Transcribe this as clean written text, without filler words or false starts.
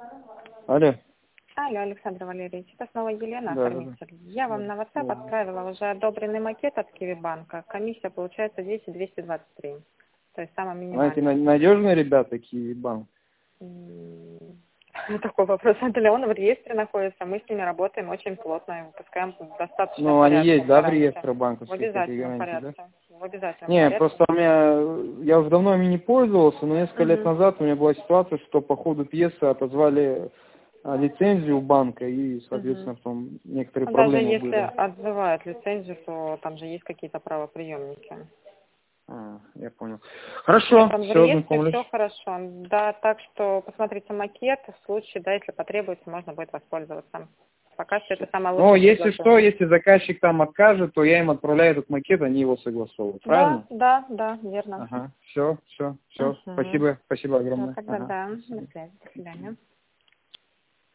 Алло. Алло, Александр Валерьевич, это снова Елена, Да. оформитель. Я вам на WhatsApp отправила уже одобренный макет от Киви-банка. Комиссия получается 223. То есть самая Знаете, минимальная. надежные ребята, Киви-банк. Такой вопрос. Он в реестре находится, мы с ними работаем очень плотно и выпускаем достаточно Ну, они есть, да, в реестре В банковских, обязательном гарантий, порядке. да? В обязательном Не, порядке. просто у меня, я уже давно ими не пользовался, но несколько лет назад у меня была ситуация, что по ходу пьесы отозвали лицензию у банка, и, соответственно, потом некоторые Даже проблемы если были. отзывают лицензию, то там же есть какие-то правоприемники. Я понял. Хорошо, Там в все, реестре знакомлюсь. все хорошо. Да, так что посмотрите макет, в случае, да, если потребуется, можно будет воспользоваться. Пока что это самое Но лучшее если что, предложение. если заказчик там откажет, то я им отправляю этот макет, они его согласовывают, правильно? Да, верно. Ага, все. Угу. Спасибо Все, огромное. тогда Ага, да. до До свидания. связи. До свидания.